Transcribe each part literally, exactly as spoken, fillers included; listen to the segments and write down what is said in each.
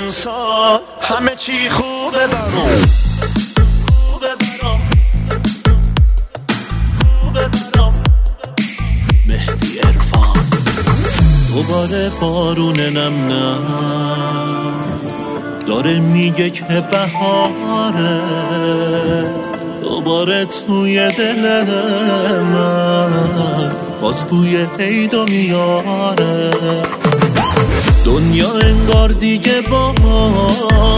امسال همه چی خوبه برام، خوبه برام، خوبه برام. مهدی عرفان. دوباره بارون نم نم داره میگه که بهاره، دوباره توی دل من باز بوی عیدو میاره. دنیا انگار دیگه با ما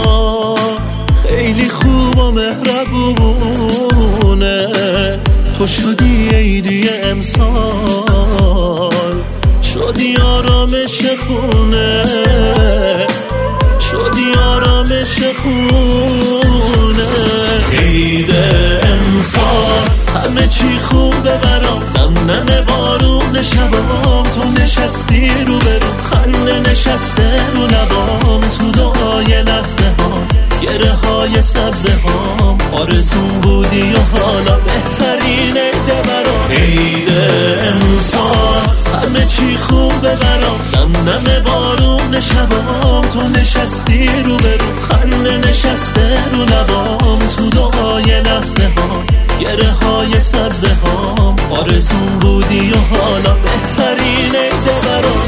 خیلی خوب و مهربونه. تو شدی عیدی امسال، شدی آرامش خونه، شدی آرامش خونه. عید امسال همه چی خوبه برام، نم نم بارون شبام، تو نشستی رو برو، خنده نشسته رو لبام، تو دعای لحظه ها، گره های سبزه ها، آرزون بودی و حالا بهترین عیده برام. عید امسال همه چی خوبه برام، نم نم بارون شبام، تو نشستی رو برو، خنده نشسته رو لبام، تو دعای لحظه ها، گره های سبزه ها، آرزون بودی و حالا بهترین عیده برام.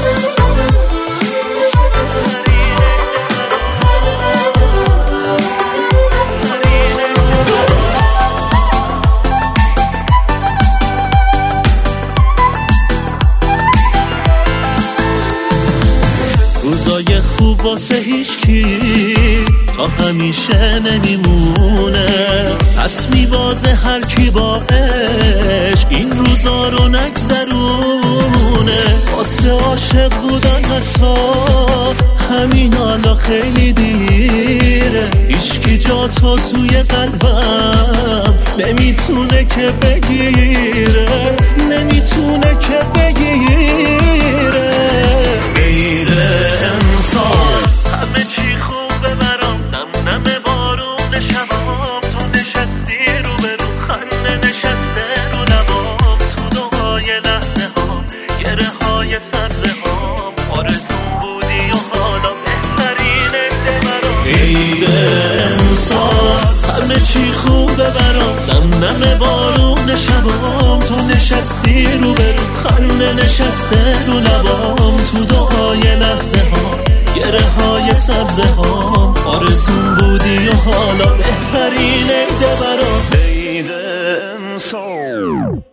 روزای خوب واسه هیچکی تا همیشه نمیمونه، پس میبازه هر کی با عشق این روزا رو نگذرونه. واسه عاشق بودن حتی همین حالا خیلی دیره، هیچکی جا تو توی قلبم نمیتونه که بگیره، نمیتونه که بگیره. عید امسال همه چی خوبه برام، نم نم بارون شبام، تو نشستی رو برو، خنده نشسته رو لبام، تو دعای لحظه ها، گره های سبزه ها، آرزون بودی و حالا بهترین عیده برام. عید امسال همه چی خوبه برام، نم نم بارون شبام، تو نشستی رو برو، خنده نشسته رو لبام، تو دعای لحظه ها، گره های سبزه ها، آرزون بودی و حالا بهترین عیده برام. عید امسال.